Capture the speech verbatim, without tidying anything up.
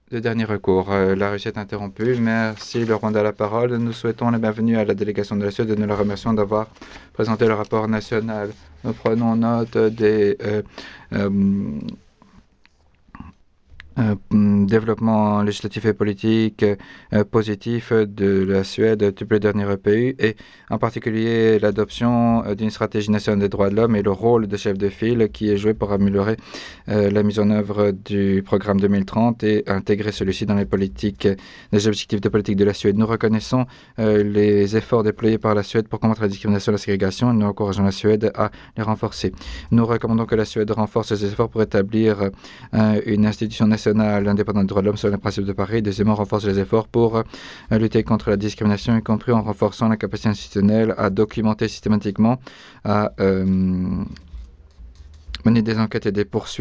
de dernier recours. Euh, la Russie est interrompue. Merci le Rwanda à la parole. Nous souhaitons la bienvenue à la délégation de la Suède et nous la remercions d'avoir présenté le rapport national. Nous prenons note des euh, euh, euh, développement législatif et politique euh, positif de la Suède depuis le dernier E P U et en particulier l'adoption euh, d'une stratégie nationale des droits de l'homme et le rôle de chef de file qui est joué pour améliorer euh, la mise en œuvre du programme deux mille trente et intégrer celui-ci dans les politiques, les objectifs de politique de la Suède. Nous reconnaissons euh, les efforts déployés par la Suède pour combattre la discrimination et la ségrégation et nous encourageons la Suède à les renforcer. Nous recommandons que la Suède renforce ses efforts pour établir euh, une institution nationale indépendante des droits de l'homme sur les principes de Paris. Deuxièmement, renforce les efforts pour euh, lutter contre la discrimination, y compris en renforçant la capacité institutionnelle à documenter systématiquement, à euh, mener des enquêtes et des poursuites